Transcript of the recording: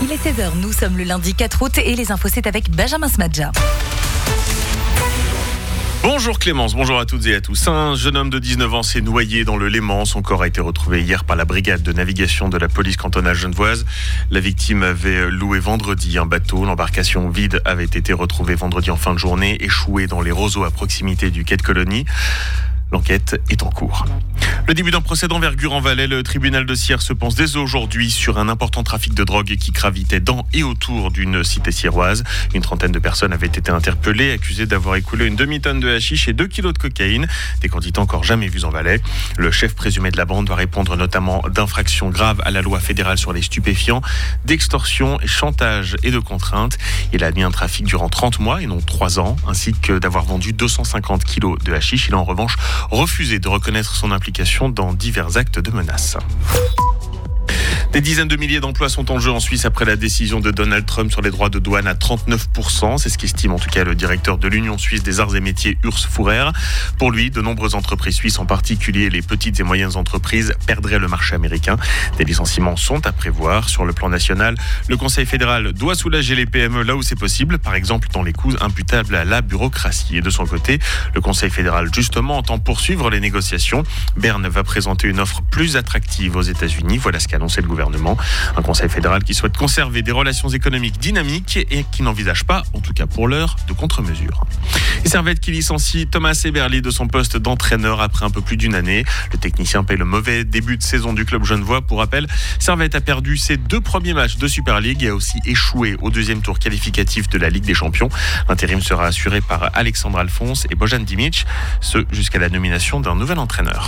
Il est 16h, nous sommes le lundi 4 août et les infos c'est avec Benjamin Smadja. Bonjour Clémence, bonjour à toutes et à tous. Un jeune homme de 19 ans s'est noyé dans le Léman. Son corps a été retrouvé hier par la brigade de navigation de la police cantonale genevoise. La victime avait loué vendredi un bateau. L'embarcation vide avait été retrouvée vendredi en fin de journée, échouée dans les roseaux à proximité du quai de Colonie. L'enquête est en cours. Le début d'un procès d'envergure en Valais, le tribunal de Sierre se pense dès aujourd'hui sur un important trafic de drogue qui gravitait dans et autour d'une cité sierroise. Une trentaine de personnes avaient été interpellées, accusées d'avoir écoulé une demi-tonne de hashish et 2 kilos de cocaïne, des quantités encore jamais vues en Valais. Le chef présumé de la bande doit répondre notamment d'infractions graves à la loi fédérale sur les stupéfiants, d'extorsion, chantage et de contrainte. Il a admis un trafic durant 30 mois et non 3 ans, ainsi que d'avoir vendu 250 kilos de hashish. Il a en revanche refusé de reconnaître son implication dans divers actes de menaces. Des dizaines de milliers d'emplois sont en jeu en Suisse après la décision de Donald Trump sur les droits de douane à 39%. C'est ce qu'estime en tout cas le directeur de l'Union suisse des arts et métiers, Urs Fourer. Pour lui, de nombreuses entreprises suisses, en particulier les petites et moyennes entreprises, perdraient le marché américain. Des licenciements sont à prévoir. Sur le plan national, le Conseil fédéral doit soulager les PME là où c'est possible, par exemple dans les coûts imputables à la bureaucratie. Et de son côté, le Conseil fédéral justement entend poursuivre les négociations. Berne va présenter une offre plus attractive aux États-Unis. Voilà ce qu'a annoncé le gouvernement. Un conseil fédéral qui souhaite conserver des relations économiques dynamiques et qui n'envisage pas, en tout cas pour l'heure, de contre-mesures. Et Servette qui licencie Thomas Eberli de son poste d'entraîneur après un peu plus d'une année. Le technicien paye le mauvais début de saison du club genevois. Pour rappel, Servette a perdu ses 2 premiers matchs de Super League et a aussi échoué au 2e tour qualificatif de la Ligue des Champions. L'intérim sera assuré par Alexandre Alphonse et Bojan Dimic, ce jusqu'à la nomination d'un nouvel entraîneur.